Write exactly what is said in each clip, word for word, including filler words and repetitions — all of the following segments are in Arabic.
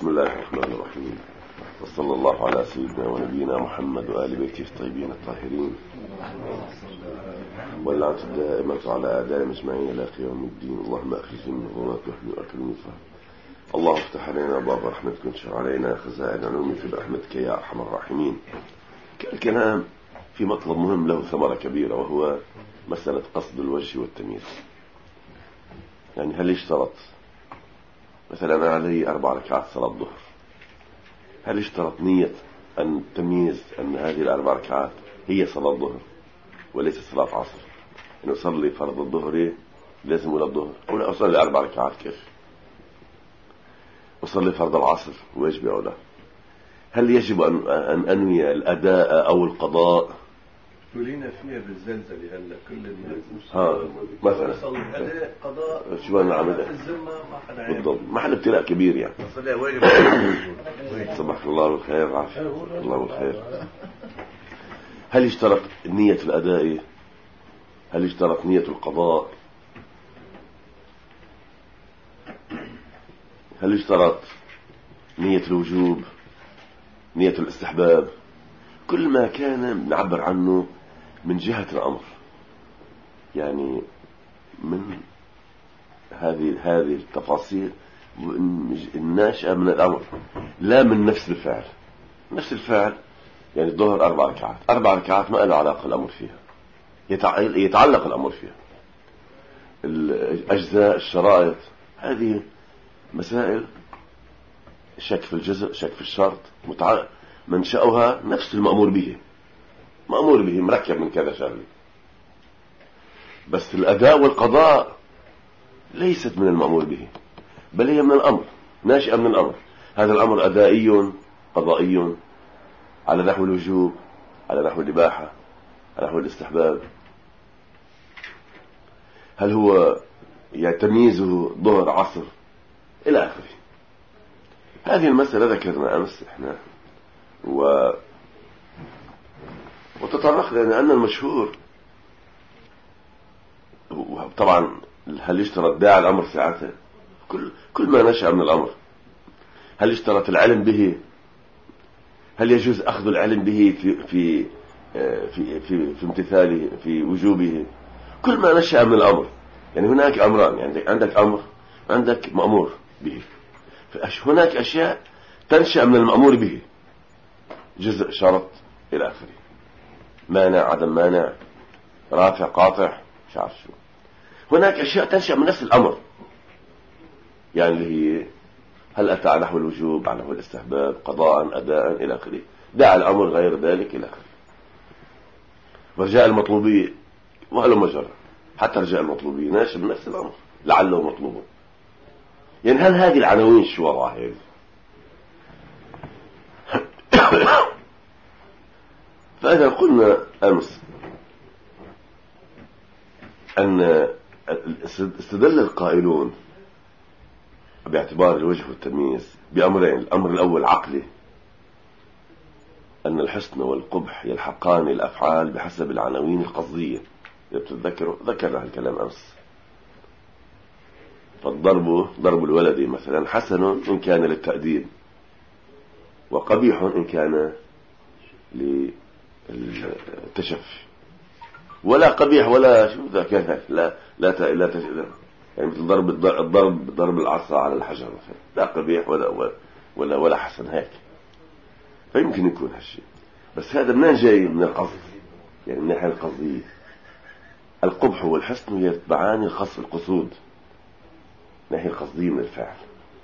بسم الله الرحمن الرحيم، وصلى الله على سيدنا ونبينا محمد وآل بيته الطيبين الطاهرين، واللعنة الدائمة على أعدائهم أجمعين إلى يوم الدين. اللهم أخرجنا من الظلمات واحمي وأكرمنا الفهم. اللهم افتح علينا باب رحمتك وانشر علينا خزائن علومك برحمتك يا أرحم الراحمين. الكلام في مطلب مهم له ثمرة كبيرة، وهو مسألة قصد الوجه والتمييز. يعني هل يشترط مثلا أنا علي أربع ركعات صلاة الظهر، هل يشترط نية أن تمييز أن هذه الأربع ركعات هي صلاة الظهر وليس صلاة عصر؟ إنه أصلي فرض الظهر لازم ولا الظهر، أو لا أصلي أربع ركعات كيف؟ أصلي فرض العصر واجب أو لا؟ هل يجب أن أن أنوي الأداء أو القضاء؟ تولينا فيها بالزلزلة هلا كل الناس ها مثلا أداء قضاء شو أنا عامل الذمة ما حدا عامل بالضبط، محل ابتلاء كبير يعني. صلاه واجب. صباح الله بالخير، عافية الله بالخير. هل يشترط نية الأداء؟ هل يشترط نية القضاء؟ هل يشترط نية الوجوب؟ نية الاستحباب؟ كل ما كان نعبر عنه من جهة الأمر، يعني من هذه هذه التفاصيل الناشئة من الأمر، لا من نفس الفعل. نفس الفعل يعني الظهر أربع ركعات، أربع ركعات ما له علاقة الأمر فيها، يتعلق الأمر فيها. الأجزاء، الشرائط، هذه مسائل شك في الجزء، شك في الشرط، متع... منشأها نفس المأمور به، مأمور به مركب من كذا شغله. بس الأداء والقضاء ليست من المأمور به، بل هي من الأمر، ناشئة من الأمر. هذا الأمر أدائي قضائي، على نحو الوجوب، على نحو الإباحة، على نحو الاستحباب. هل هو يتمييزه ظهر عصر إلى آخره. هذه المسألة ذكرنا أمس إحنا و... وتطرقنا لأن المشهور طبعا هل يشترط داعي الأمر ساعته؟ كل كل ما نشأ من الأمر. هل يشترط العلم به؟ هل يجوز أخذ العلم به في في في في, في امتثاله، في وجوبه؟ كل ما نشأ من الأمر. يعني هناك أمران، يعني عندك أمر، عندك مأمور به. هناك أشياء تنشأ من المأمور به، جزء، شرط، إلى آخره، مانع، عدم مانع، رافع، قاطع، مش عارف شو. هناك أشياء تنشأ من نفس الأمر، يعني اللي هي هل أتى على نحو الوجوب، على نحو الاستحباب، قضاء، أداء، إلى آخره. دعا الأمر غير ذلك إلى آخره. ورجاء المطلوبية وهل مجرى، حتى رجاء المطلوبية ناشئ من نفس الأمر، لعله مطلوب. يعني هل هذه العناوين شو وراها يعني؟ فإذا قلنا أمس أن استدل القائلون باعتبار الوجه والتمييز بأمرين. الأمر الأول عقلي، أن الحسن والقبح يلحقان الأفعال بحسب العناوين القصدية. تتذكروا ذكرنا الكلام أمس. فالضرب، ضرب الولد مثلا، حسن إن كان للتأديب، وقبيح إن كان للتشفي. ولا قبيح ولا شو ذاك، لا لا لا لا يعني مثل ضرب الضرب ضرب العصا على الحجر مثلا، لا قبيح ولا ولا ولا حسن هيك. فيمكن يكون هالشيء، بس هذا منين جاي؟ من القصد، يعني من الناحية القصدية. القبح والحسن يتبعان الخص القصود، ناحية القصدية من الفعل.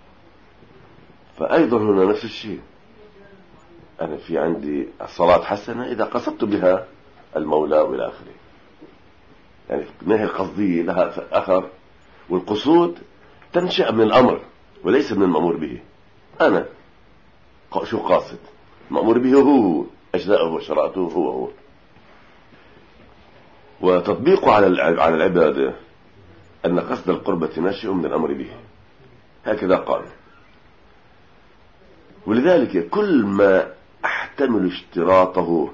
فأيضا هنا نفس الشيء. أنا في عندي الصلاة حسنة إذا قصدت بها المولى وإلى آخره، يعني الناحية القصدية لها أثر، والقصود تنشأ من الأمر وليس من المأمور به. أنا شو قاصد؟ المأمور به هو أجزاءه وشرائطه هو هو. وتطبيقه على على العبادة أن قصد القربة ناشئ من الأمر به، هكذا قال. ولذلك كل ما احتمل اشتراطه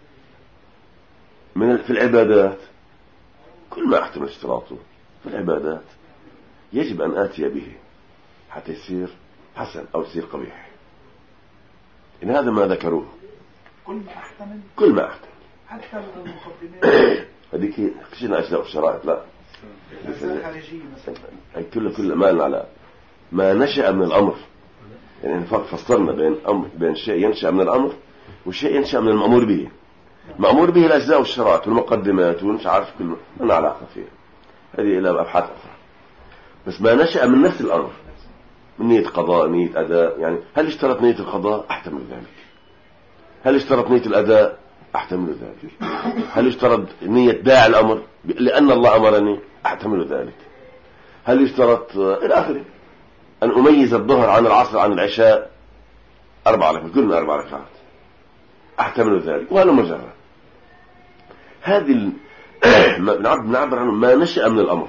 من في العبادات، كل ما احتمل اشتراطه في العبادات يجب أن آتي به حتى يصير حسن أو تصير قبيح. إن هذا ما ذكروه. كل ما أحتمل كل ما أحتمل حتى المقدمات هذيك خشينا أشياء والشرائط لا الخارجية مثلا كل كل ما على ما نشأ من الأمر. يعني فصلنا بين أمر بين شيء ينشأ من الأمر وشيء ينشأ من المأمور به. مأمور به الأجزاء والشرائط والمقدمات ومش عارف كل ما علاقة فيها، هذه إلى أبحاث أخرى. بس ما نشأ من نفس الأمر، من نية قضاء نية أداء. يعني هل اشترط نية القضاء؟ أحتمل ذلك. هل اشترط نية الأداء؟ أحتمل ذلك. هل اشترط نية داعي الأمر لأن الله أمرني؟ أحتمل ذلك. هل اشترط إلى آخره أن أميز الظهر عن العصر عن العشاء أربع ركعات، كلنا أربع ركعات، أحتمل ذلك. وهذا مجرد هذه ال... بنعبر عنه ما نشأ من الأمر،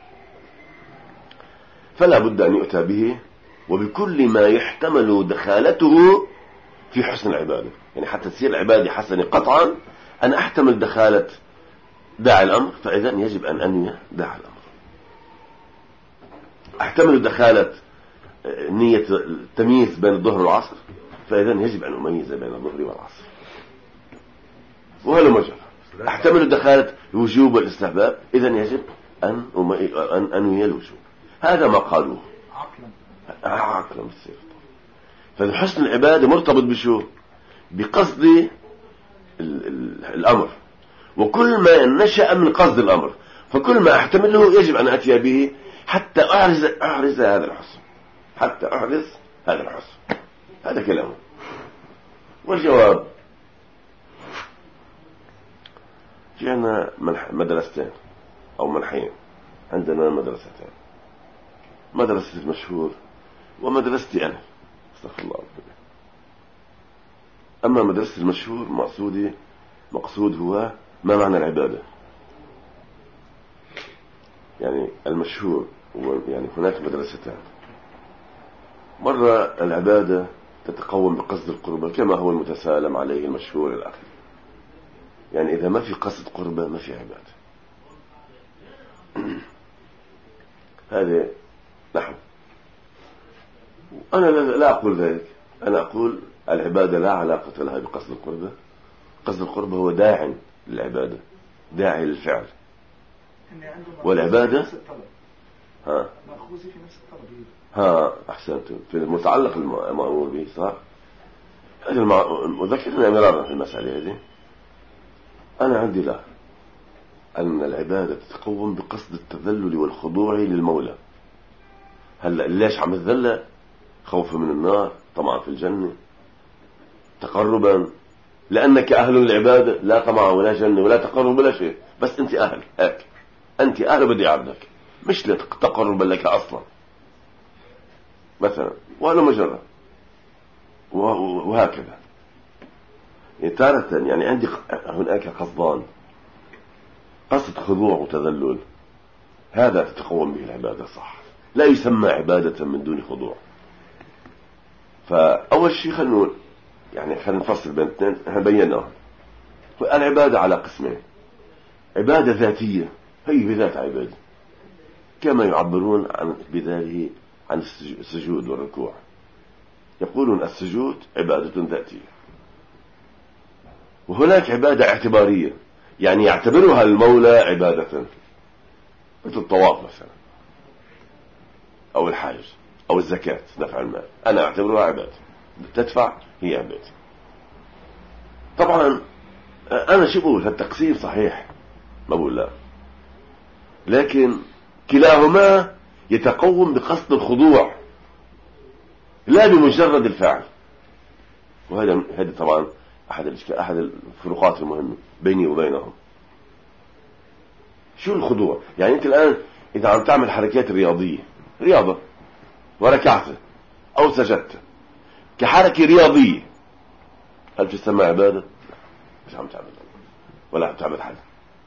فلا بد أن يؤتى به وبكل ما يحتمل دخالته في حسن العبادة. يعني حتى تصير العبادة حسنة قطعا أن أحتمل دخالة داعي الأمر، فإذا يجب أن أنوي داعي الأمر. أحتمل دخالة نية التمييز بين الظهر والعصر، فإذا يجب أن أميز بين الظهر والعصر. وهذا مجرد. أحتمل دخالة الوجوب والاستحباب، إذا يجب أن أن أنوي الوجوب. هذا ما قالوه عقلا عقلا بالسيف. فحسن العبادة مرتبط بشو؟ بقصد ال ال الأمر، وكل ما نشأ من قصد الأمر، فكل ما أحتمله يجب أن أتي به حتى أحرز أحرز هذا الحسن، حتى أحرز هذا الحسن. هذا كلامه. والجواب في عندنا مدرستين أو منحين. عندنا مدرستين، مدرسة المشهور ومدرستي أنا، استغفر الله ربنا. أما مدرسة المشهور مقصودي مقصود هو ما معنى العبادة. يعني المشهور هو يعني هناك مدرستان. مرة العبادة تتقوم بقصد القربة كما هو المتسالم عليه المشهور الأخير. يعني إذا ما في قصد قربة ما في عبادة. هذا نحن. أنا لا أقول ذلك. أنا أقول العبادة لا علاقة لها بقصد القربة. قصد القربة هو داعي للعبادة، داعي للفعل. والعبادة ها مأخوذ في نفس الطلب. ها أحسنت في المتعلق المأمور به صح. هذا مذكرنا مرارا في المسألة هذه. أنا عندي لا أن العبادة تتقوم بقصد التذلل والخضوع للمولى. هلا ليش عم تذلل؟ خوفا من النار، طمعا في الجنة، تقربا، لأنك أهل العبادة، لا طمع ولا جنة ولا تقرب ولا شيء، بس أنت أهل هيك، أنت أهل بدي عبدك، مش لتقرب لك أصلا مثلا. وهذا مجرد. وهكذا يعني تارة يعني عندي هناك قصدان، قصد خضوع وتذلل، هذا تتقوم به العبادة صح، لا يسمى عبادة من دون خضوع. فأول شيء خلنا يعني خلنا نفصل بين اثنين احنا بيناهم. العبادة على قسمين: عبادة ذاتية هي بذات عبادة كما يعبرون عن بذاته عن السجود والركوع، يقولون السجود عبادة ذاتية. وهناك عبادة اعتبارية يعني يعتبرها المولى عبادة، مثل الطواف مثلا أو الحج أو الزكاة دفع المال، أنا أعتبرها عبادة، تدفع هي عبادة. طبعا أنا شو بقول؟ التقسيم صحيح ما بقول لا، لكن كلاهما يتقوم بقصد الخضوع لا بمجرد الفعل. وهذا هذا طبعا أحد أحد الفروقات المهمة بيني وبينهم. شو الخضوع؟ يعني أنت الآن إذا عم تعمل حركات رياضية، رياضة وركعت أو سجدت كحركة رياضية، هل تسمى عبادة؟ مش عم تعبد ولا عم تعبد حدا.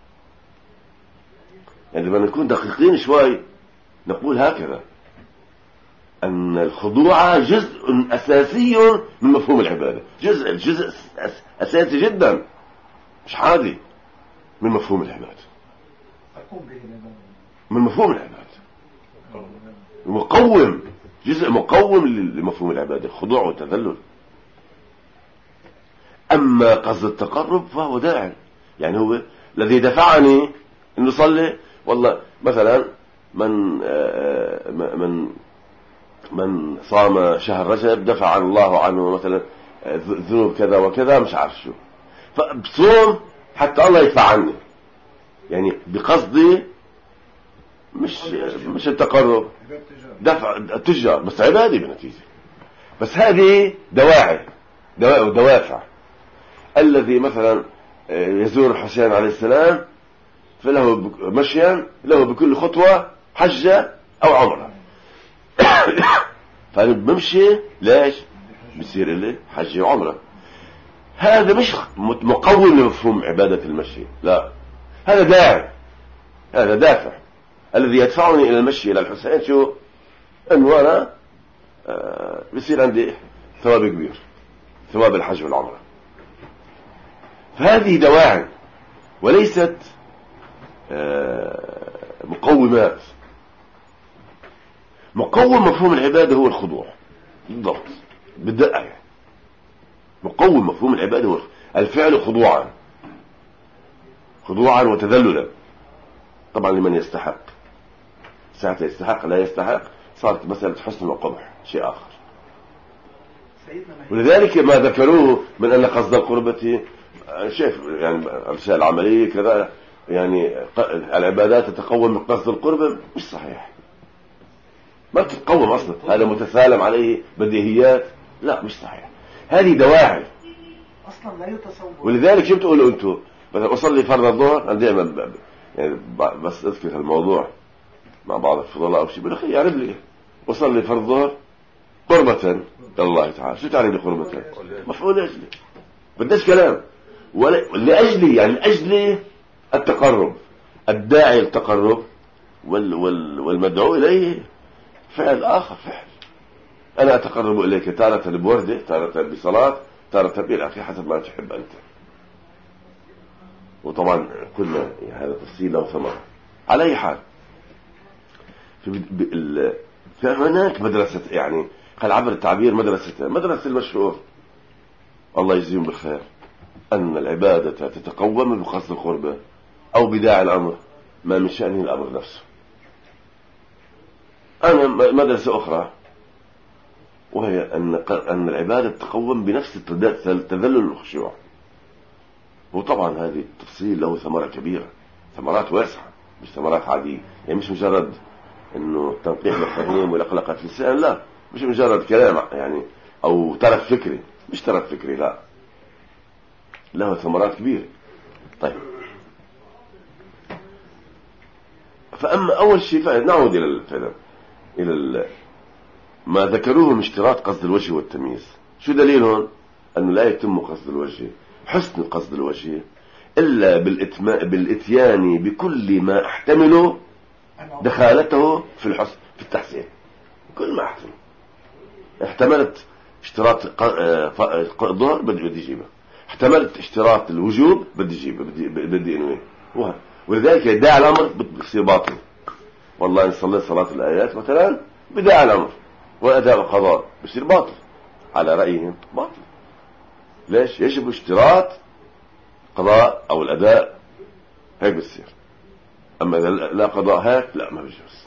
يعني لما نكون دقيقين شوي نقول هكذا أن الخضوع جزء أساسي من مفهوم العبادة، جزء جزء أساسي جدا مش عادي من مفهوم العبادة، من مفهوم العبادة، مقوم جزء مقوم لمفهوم العبادة، الخضوع والتذلل. أما قصد التقرب فهو داعي، يعني هو الذي دفعني أن نصلي. والله مثلا من من من صام شهر رجب دفع الله عنه مثلا ذنوب كذا وكذا، مش عارف شو، فبصوم حتى الله يدفع عني، يعني بقصدي مش مش التقرب، دفع تجار بس عبادي بنتيجة. بس هذه دواعي ودوافع. الذي مثلا يزور الحسين عليه السلام فله مشيا له بكل خطوة حجة أو عمرة فأنا بمشي ليش بصير لي حجة وعمرة. هذا مش مقوم لمفهوم عبادة المشي، لا، هذا داعي، هذا دافع. الذي يدفعني إلى المشي إلى الحسين شو؟ أنه أنا آه بصير عندي ثواب كبير، ثواب الحج والعمرة. فهذه دواعي وليست آه مقومات. مقوم مفهوم العبادة هو الخضوع بالضبط بالدقة. مقوم مفهوم العبادة هو الفعل خضوعا، خضوعا وتذللا، طبعا لمن يستحق. ساعتها يستحق لا يستحق صارت مسألة حسن وقبح شيء آخر. ولذلك ما ذكروه من أن قصد القربة شايف يعني الأشياء العملية كذا، يعني العبادات تتقوم من قصد القربة، مش صحيح، ما تتقوم أصلا، هذا متسالم عليه بديهيات، لا مش صحيح، هذه دواعي أصلا لا يتصور. ولذلك شو بتقولوا أنتم مثلا أصلي فرض الظهر؟ أنا دائما يعني بس أذكر الموضوع مع بعض الفضلاء أو شيء بقول لك يعرف لي أصلي فرض الظهر قربة الله تعالى. شو تعرف لي قربة؟ مفعول أجلي، بديش كلام، ولا لأجلي، يعني لأجلي التقرب، الداعي التقرب وال وال والمدعو إليه فعل آخر، فعل أنا أتقرب إليك تارة بوردة، تارة بصلاة، تارة بالأخي حسب ما تحب أنت. وطبعا كلنا هذا تفصيل له ثمرة. على أي حال في هناك مدرسة، يعني قال عبر التعبير مدرسة مدرسة المشهور الله يجزيهم بالخير، أن العبادة تتقوم بقصد القربة أو بداعي الأمر ما من شأنه الأمر نفسه. أنا مدرسة أخرى وهي أن أن العبادة تتقوم بنفس التذلل والخشوع. وطبعا هذه التفصيل له ثمرة كبيرة، ثمرات واسعة، مش ثمرات عادية، يعني مش مجرد إنه تنقيح مفاهيم ولقلقة لسان، لا، مش مجرد كلام يعني أو ترف فكري، مش ترف فكري، لا، له ثمرات كبيرة. طيب، فأما أول شيء نعود إلى الفعل إلى ما ذكروه من اشتراط قصد الوجه والتمييز. شو دليلهم؟ أنه لا يتم قصد الوجه، حسن قصد الوجه، إلا بالإتماء بالإتيان بكل ما احتمله دخالته في الحسن في التحسين. كل ما احتمل احتملت اشتراط الظهر بدي بدي اجيبه، احتملت اشتراط الوجوب بدي اجيبه، بدي بدي انوي، ولذلك يدعي الامر بصير باطل. والله ان صليت صلاه الايات مثلا بدعي الامر واداء القضاء بصير باطل على رايهم، باطل. ليش؟ يجب اشتراط قضاء او الاداء، هيك بتصير. اما اذا لا قضاء هيك لا، ما بيجوز.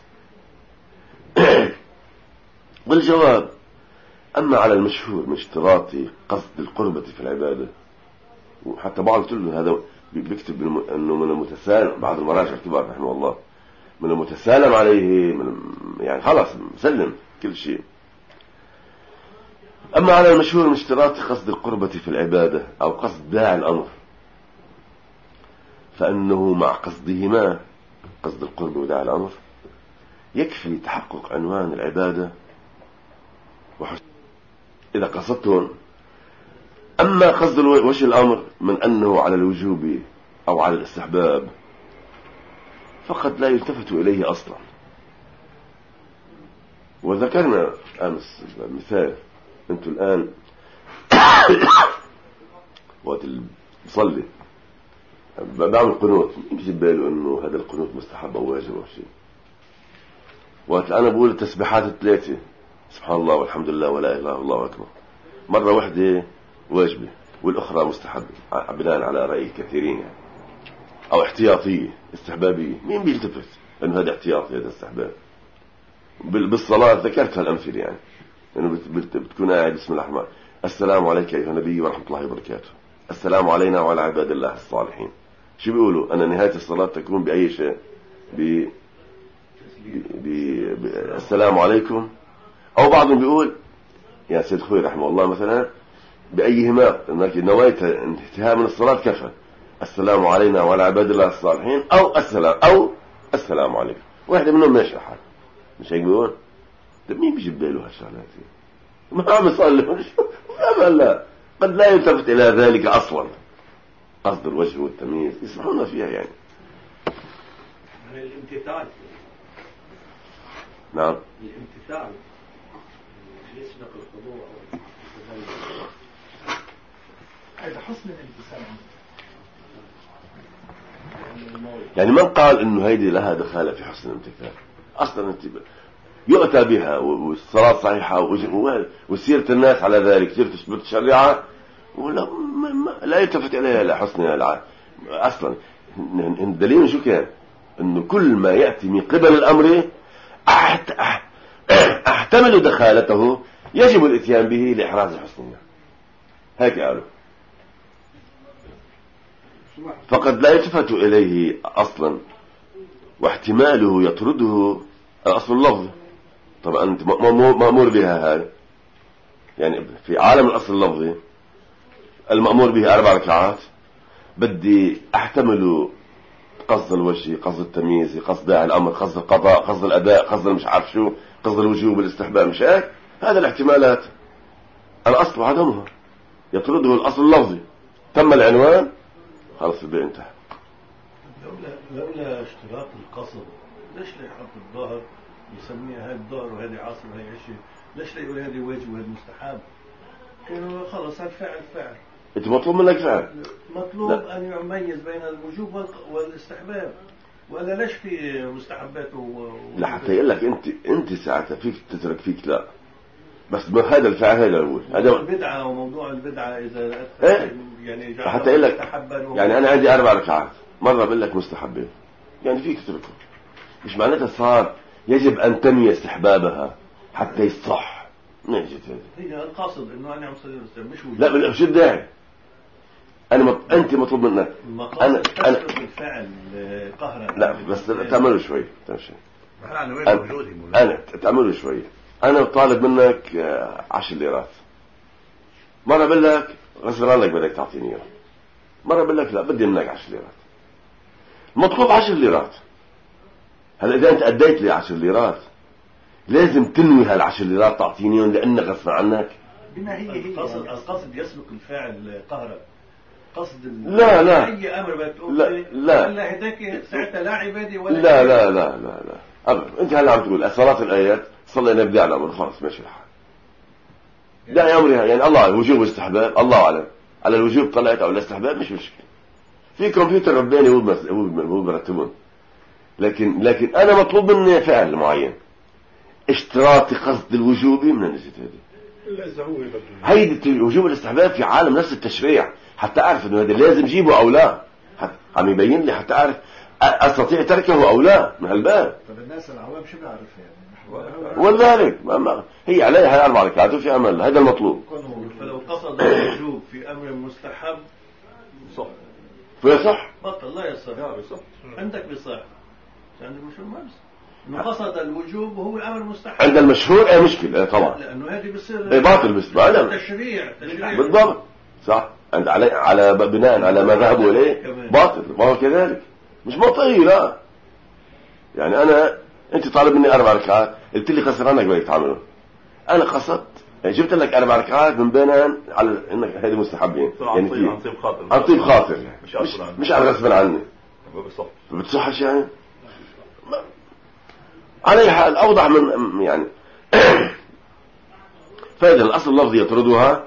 والجواب: أما على المشهور من اشتراط قصد القربة في العبادة، وحتى بعض الكتب هذا بيكتب أنه من المتسالم، بعض المراجع كبار رحمه الله، من المتسالم عليه، من يعني خلاص مسلم كل شيء. أما على المشهور من اشتراط قصد القربة في العبادة أو قصد داعي الأمر، فأنه مع قصدهما، قصد القربة وداعي الأمر، يكفي تحقق عنوان العبادة وحسن إذا قصدتهم. أما قصد وجه الأمر من أنه على الوجوب أو على الاستحباب فقد لا يلتفت إليه أصلا. وذكرنا أمس مثال، أنتم الآن وقت بصلي بعمل قنوت، يجي باله أنه هذا القنوت مستحب أو واجب أو شيء. وقت أنا بقول التسبيحات الثلاثة سبحان الله والحمد لله ولا إله إلا الله أكبر، مرة واحدة واجبة والأخرى مستحبة بناء على رأي كثيرين يعني، أو احتياطية استحبابية. مين بيلتفت أنه هذا احتياطي هذا استحباب؟ بالصلاة ذكرت هالأمثلة يعني، أنه بتكون قاعد بسم الله الرحمن السلام عليك أيها النبي ورحمة الله وبركاته، السلام علينا وعلى عباد الله الصالحين. شو بيقولوا؟ أن نهاية الصلاة تكون بأي شيء؟ ب... ب... ب... السلام عليكم، أو بعضهم بيقول يا سيد خوي رحمه الله مثلا بأيهما أنك نويت انتهاء من الصلاة كفى، السلام علينا وعلى عباد الله الصالحين أو السلام أو السلام عليكم، واحدة منهم ماشي حال. مش هيك بيقول؟ طيب مين بيجيب باله هالشغلات؟ ما عم يصلي لا لا، قد لا يلتفت إلى ذلك أصلا، قصد الوجه والتمييز يسمعون فيها يعني. الامتثال. نعم الامتثال يسبق الخضوع. هذا حسن الامتثال. يعني من قال إنه هيدي لها دخالة في حسن الامتثال؟ أصلا انتبه يؤتى بها والصلاة صحيحة وسيرة الناس على ذلك، سيرة تثبت الشريعة ولا لا يلتفت إليها لا حسنها العام. أصلا الدليل شو كان؟ إنه كل ما يأتي من قبل الأمر أحت... أحتمل دخالته يجب الاتيان به لإحراز حسنها، هيك قالوا. فقد لا يلتفت إليه أصلا، واحتماله يطرده الأصل اللفظي. طبعا أنت مأمور بها هاي يعني في عالم الأصل اللفظي المأمور به أربع ركعات، بدي أحتمل قصد الوجه، قصد التمييز، قصد داعي الأمر، قصد القضاء، قصد الأداء، قصد مش عارف شو، قصد الوجوب، الاستحباب، مش هيك؟ هذا الاحتمالات الأصل عدمها يطرده الأصل اللفظي. تم العنوان خلص البيع انتهى. لولا لولا اشتراط القصد ليش لا يحط الظهر يسميها هذا الظهر وهذه عصر وهي عشاء؟ ليش لا يقول هذه واجب وهذه مستحب؟ كانوا خلص هالفعل فعل. انت مطلوب منك فعل، مطلوب لا. ان يميز بين الوجوب والاستحباب، ولا ليش في مستحبات و... لا حتى يقول لك انت انت ساعتها فيك تترك فيك لا، بس هذا الفعل هذا الاول هذا البدعه. وموضوع البدعه اذا ايه؟ يعني حتى يقول لك يعني انا عندي اربع ركعات، مره بقول لك مستحبه يعني فيك تتركه، مش معناتها صار يجب ان تنوي استحبابها حتى يصح. ما جت هذه هي القاصد انه انا عم صلي مش وجوب. لا لا شو الداعي؟ انا مط... انت مطلوب منك انا انا الفعل قهرا. لا بس تعملوا شوي ماشي. انا وين موجودي انا تعملوا شوي. انا طالب منك عشر ليرات، مره بقول لك غصب عنك بدك تعطيني اياه، مره بقول لك لا بدي منك عشر ليرات، مطلوب عشر ليرات. هلا اذا انت اديت لي عشر ليرات لازم تنوي هالعشر ليرات تعطينيهم لانك غصب عنك. بما هي هي القصد القصد يسبق الفعل قهرا. قصد لا لا اي امر بتقول لا لا لا هداك ساعتها لا عبادي ولا لا لا لا لا لا ابدا. انت هلا عم تقول صلاه الايات صلينا بداع الامر خلاص ماشي الحال، داعي امرها يعني الله الوجوب والاستحباب الله اعلم، على الوجوب طلعت او الاستحباب مش مشكله، في كمبيوتر رباني هو هو مرتبهم. لكن لكن انا مطلوب مني فعل معين، اشتراط قصد الوجوب من نجد هذه هيدي الوجوب والاستحباب في عالم نفس التشريع، حتى اعرف انه هذا لازم جيبه او لا، عم يبين لي حتى اعرف استطيع تركه او لا من هالباب. طب الناس العوام شو بيعرف يعني؟ ولذلك هي عليها اربع ركعات وفي امل، هذا المطلوب. فلو قصد الوجوب في امر مستحب صح فيصح بطل لا يصح. عندك بصح، عندك مشهور ما بس انه قصد الوجوب وهو امر مستحب عند المشهور اي مشكله طبعا، لانه هذه بصير اي باطل بس تشريع تشريع بالضبط صح. عند علي على بناء على ما ذهبوا اليه باطل، ما هو كذلك مش منطقي. لا يعني انا انت طالب مني اربع ركعات قلت لي قصر عنك بدك تعمله، انا قصدت يعني جبت لك اربع ركعات من بينهم على انك هذه مستحبين يعني في عن طيب خاطر عن طيب خاطر مش مش, مش على غصب عني بالصح بتصحش يعني. على حال اوضح من يعني فإذا الاصل اللفظي يطردها.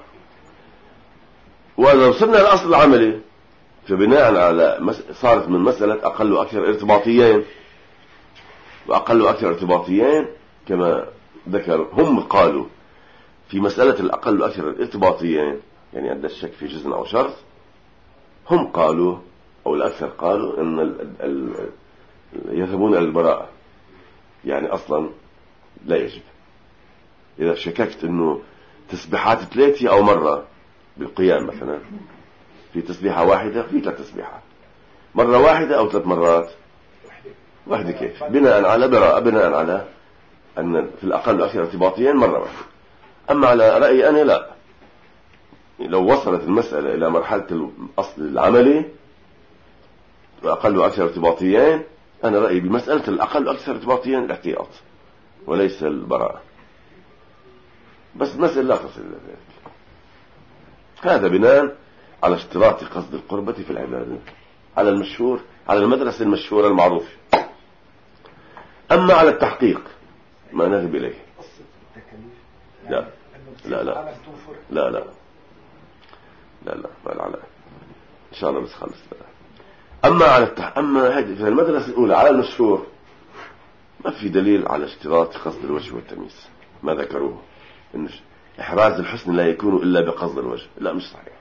واذا وصلنا للاصل العملي فبناء على صارت من مسألة اقل واكثر ارتباطيين، واقل واكثر ارتباطيين كما ذكروا هم قالوا في مسألة الأقل والأكثر الارتباطيين، يعني عند الشك في جزء أو شرط، هم قالوا أو الأكثر قالوا أن ال ال يذهبون إلى البراءة، يعني أصلا لا يجب. إذا شككت أنه تسبيحات ثلاثة أو مرة بالقيام مثلا، في تسبيحة واحدة في ثلاث تسبيحات، مرة واحدة أو ثلاث مرات واحدة كيف، بناء على براءة، بناء على أن في الأقل والأكثر ارتباطيين مرة واحدة. أما على رأيي أنا لا، لو وصلت المسألة إلى مرحلة الأصل العملي وأقل وأكثر ارتباطيين، أنا رأيي بمسألة الأقل وأكثر ارتباطيين الاحتياط وليس البراءة، بس مسألة لا تصل إلى ذلك. هذا بناء على اشتراط قصد القربة في العبادة على المشهور، على المدرسة المشهورة المعروفة. أما على التحقيق ما نذهب إليه، لا لا لا لا لا لا لا لا ما العلاء إن شاء الله بس خلص. أما على التح... أما هذه في المدرسة الأولى على المشهور ما في دليل على اشتراط قصد الوجه والتمييز، ما ذكروه إن إحراز الحسن لا يكون إلا بقصد الوجه، لا مش صحيح.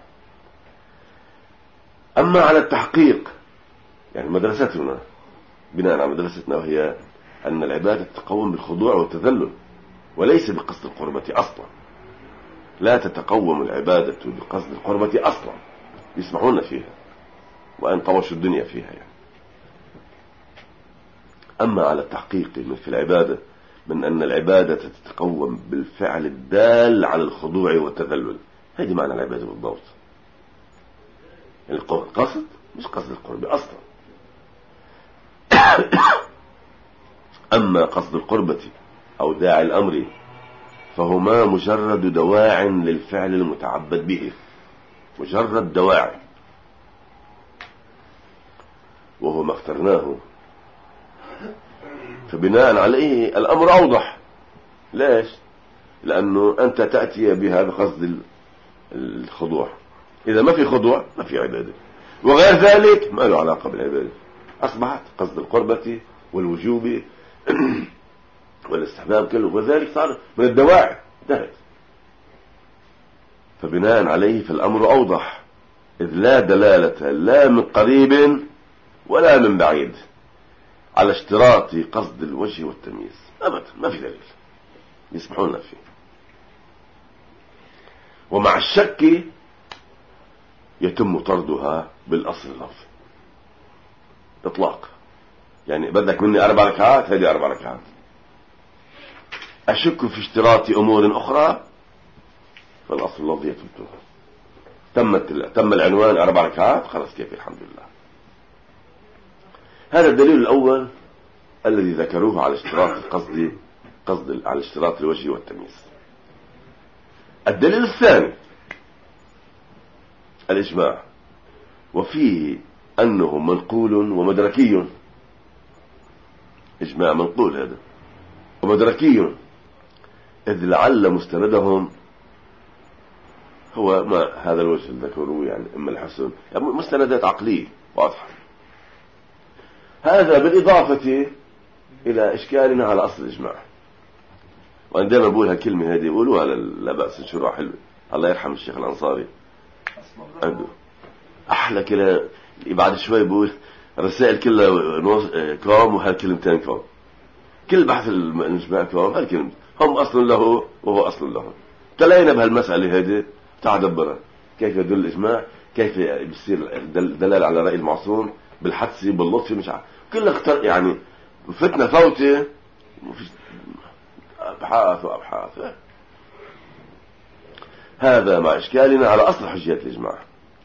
أما على التحقيق، يعني مدرستنا بناء على مدرستنا وهي أن العبادة تتقوم بالخضوع والتذلل وليس بقصد القربة أصلا، لا تتقوم العبادة بقصد القربة أصلا، يسمعون فيها وأن طوشوا الدنيا فيها يعني. أما على التحقيق في العبادة من أن العبادة تتقوم بالفعل الدال على الخضوع والتذلل، هذه معنى العبادة بالضبط. القصد مش قصد القربة أصلا. أما قصد القربة أو داعي الأمر فهما مجرد دواع للفعل المتعبد به، مجرد دواعي، وهو ما اخترناه، فبناء عليه الأمر أوضح. ليش؟ لأنه أنت تأتي بها بقصد الخضوع، إذا ما في خضوع ما في عبادة، وغير ذلك ما له علاقة بالعبادة، أصبحت قصد القربة والوجوب والاستحباب كله، وذلك صار من الدواعي انتهت. فبناء عليه فالأمر أوضح، إذ لا دلالة لا من قريب ولا من بعيد على اشتراط قصد الوجه والتمييز أبدا، ما في دليل يسمحون فيه. ومع الشك يتم طردها بالأصل اللفظي إطلاق، يعني بدك مني أربع ركعات، هذه أربع ركعات. أشك في اشتراط أمور أخرى فالأصل اللفظي يتركها. تمت تم العنوان أربع ركعات، خلاص كيف الحمد لله. هذا الدليل الأول الذي ذكروه على اشتراط القصد، قصد على اشتراط الوجه والتمييز. الدليل الثاني الإجماع، وفيه أنه منقول ومدركي. إجماع منقول هذا ومدركي، إذ لعل مستندهم هو ما هذا الوجه ذكروه، يعني إما الحسن، يعني مستندات عقلية واضحة. هذا بالإضافة إلى إشكالنا على أصل الإجماع. وعندما بقولها كلمة هذه بقولوها لا بأس، شروع حلوة، الله يرحم الشيخ الأنصاري عنده أحلى كلا، بعد شوي بقول الرسائل كلها كوم وهالكلمتين كوم، كل بحث الإجماع كوم هالكلمة، هم أصل له وهو أصل له. تلاقينا بهالمسألة هذه تعدبرها كيف يدل الإجماع، كيف يصير دلال على رأي المعصوم بالحدسي باللطفي، مش عارف كل اختر يعني فتنة فوتة، مفيش أبحاث وأبحاث. هذا مع إشكالنا على أصل حجية الإجماع.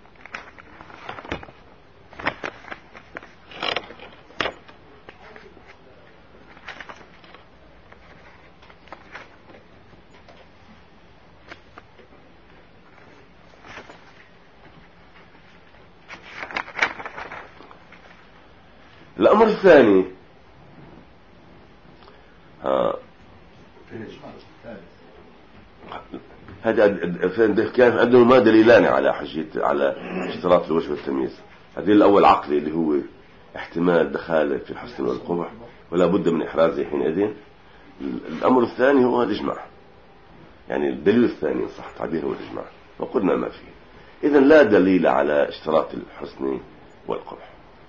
الأمر الثاني ها هذا كان عندهم ما دليلان على حجية على اشتراط الوجه والتمييز. الدليل الأول عقلي اللي هو احتمال دخاله في الحسن والقبح ولا بد من إحرازه حينئذ، الأمر الثاني هو الإجماع، يعني الدليل الثاني صح تعبيره هو الإجماع، وقلنا ما فيه. إذن لا دليل على اشتراط الحسن والقبح.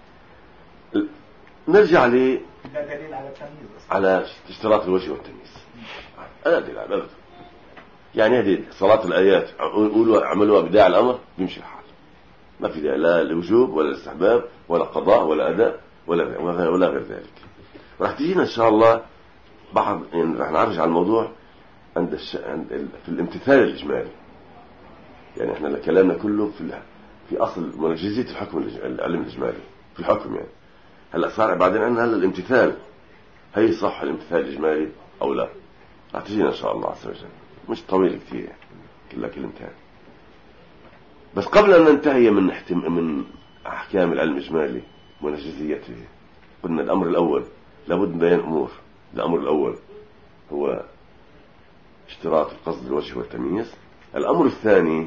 نرجع لي لا دليل على التمييز على اشتراط الوجه والتمييز. لا دليل على أبدا. يعني هذه صلاة الآيات قولوا عملوها بداعي الأمر بيمشي الحال، ما في داعي لا الوجوب ولا الاستحباب ولا قضاء ولا أداء ولا ولا غير ذلك. راح تجينا إن شاء الله بعض، يعني راح نرجع الموضوع عند الش... عند ال... في الامتثال الإجمالي. يعني احنا كلامنا كله في ال... في أصل منجزية الحكم الإج... العلم الإجمالي في الحكم. يعني هلا صار بعدين عندنا هلا الامتثال، هي صح الامتثال الإجمالي أو لا؟ راح تجينا إن شاء الله عز وجل، مش طويل كثير يعني. كلها كلمتين بس. قبل أن ننتهي من احتم... من أحكام العلم الإجمالي ونجزيته، قلنا الأمر الأول لابد من بيان أمور. الأمر الأول هو اشتراط القصد الوجه والتمييز. الأمر الثاني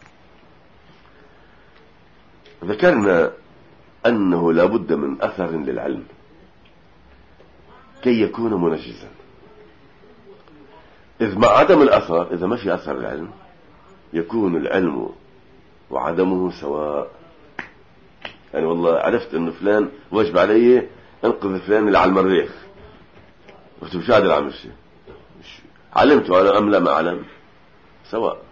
ذكرنا أنه لابد من أثر للعلم كي يكون منجزا، إذ مع عدم الأثر، إذا ما في أثر العلم يكون العلم وعدمه سواء. يعني والله عرفت أنه فلان واجب علي انقذ فلان اللي على المريخ، بس مش قادر أعمل شيء، علمته أنا أم لا ما علم سواء،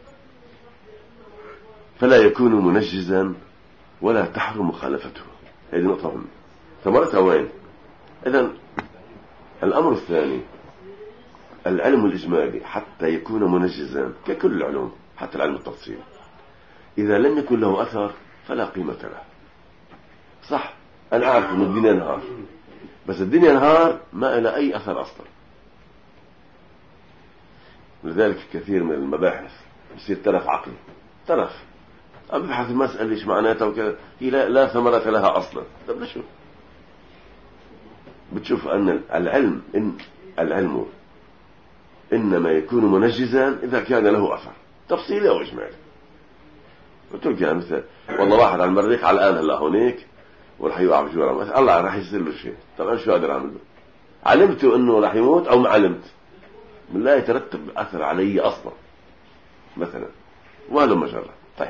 فلا يكون منجزا ولا تحرم مخالفته. هذه نقطة مهمة. ثمرتها وين؟ إذن الأمر الثاني العلم الإجمالي حتى يكون منجزا ككل العلوم حتى العلم التفصيلي إذا لم يكن له أثر فلا قيمة له. صح أنا أعرف أن الدنيا نهار، بس الدنيا نهار ما إلى أي أثر أصلا. لذلك كثير من المباحث يصير تلف عقلي، تلف أبحث المسألة إيش معناتها وكذا، هي لا, لا ثمرة لها أصلا. طب شو بتشوف أن العلم إن العلم إنما يكون منجزا إذا كان له أثر تفصيلي أو إجمالي. قلت لك يعني مثل والله واحد على المريخ على الآن هلا هونيك ورح يوقع بجوار الله راح يصير له شيء، طبعا شو أقدر أعمل له؟ علمته إنه راح يموت أو ما علمت من لا يترتب أثر علي أصلا مثلا، وهذا مجرد. طيب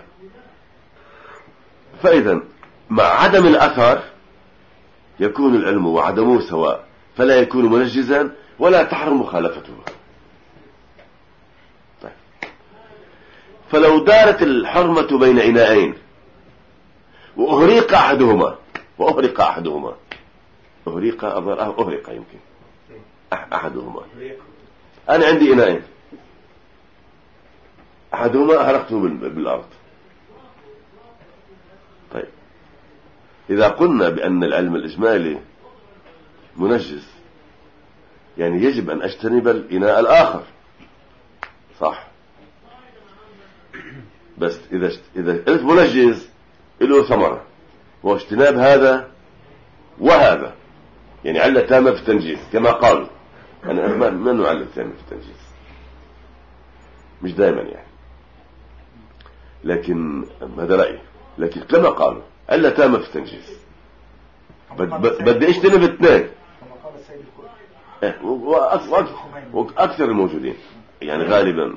فإذا مع عدم الأثر يكون العلم وعدمه سواء، فلا يكون منجزا ولا تحرم مخالفته. طيب فلو دارت الحرمة بين إناءين وأهريق أحدهما وأهرق أحدهما أهريق أهرق يمكن أحدهما، أنا عندي إناءين أحدهما أهرقته بالأرض. طيب إذا قلنا بأن العلم الإجمالي منجز يعني يجب أن أجتنب الإناء الآخر، صح؟ بس إذا إذا قلت منجز له ثمرة واجتناب هذا وهذا، يعني علة تامة في التنجيز كما قالوا. أنا ما ما علة تامة في التنجيز مش دائما يعني، لكن هذا رأيي، لكن كما قالوا علة تامة في التنجيز بدي اجتنب اثنين وأكثر الموجودين يعني غالبا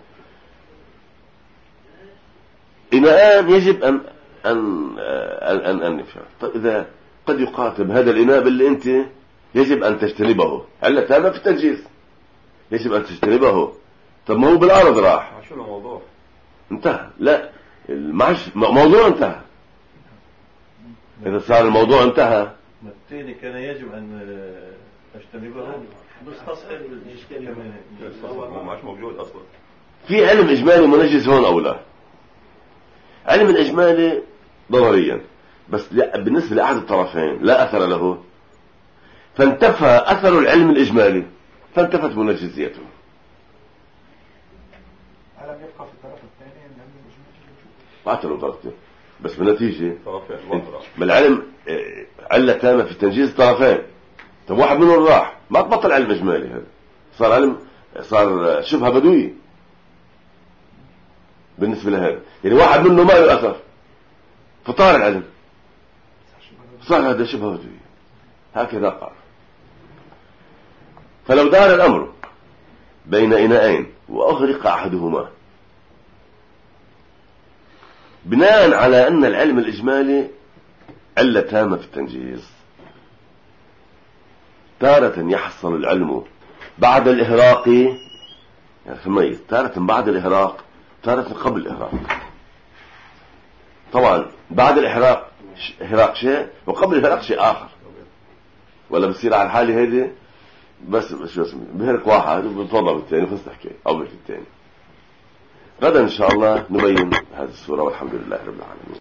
إناءان يجب أن أن أن أن نفهم. طيب إذا قد يقاتل هذا الإناء باللي أنت يجب أن تجتنبه، علة تامة في التنجيز يجب أن تجتنبه. طب ما هو بالأرض راح شو الموضوع انتهى، لا المعش موضوع انتهى. إذا صار الموضوع انتهى الثاني كان يجب أن أجتنبه، بس تصحيح الإشكال هو مش موجود أصلا. في علم إجمالي منجز هون أو لا؟ علم الإجمالي ضروريا بس بالنسبة لأحد الطرفين لا أثر له، فانتفى أثر العلم الإجمالي فانتفت منجزيته. ألم يبقى في الطرف الثاني العلم الإجمالي؟ قاتلوا طرفين بس بالنتيجة بالعلم علة تامة في تنجيز طرفين. طب واحد منهم راح ما تبطل علم إجمالي، هذا صار علم صار شبه بدوي بالنسبة لهذا، يعني واحد منه ما له أثر فطار العلم صار هذا شبه بدوي، هكذا قال. فلو دار الأمر بين إناءين وأغرق أحدهما بناء على أن العلم الإجمالي علة تامة في التنجيز، تارة يحصل العلم بعد الإهراق، يعني تميز، تارة بعد الإهراق، تارة قبل الإهراق. طبعا بعد الإحراق إهراق شيء وقبل الإهراق شيء آخر، ولا بصير على الحالة هذه بس شو اسمه بهرق واحد وبتوضع بالثاني وخلص تحكي أو بالثاني. غدا إن شاء الله نبين هذه الصورة، والحمد لله رب العالمين.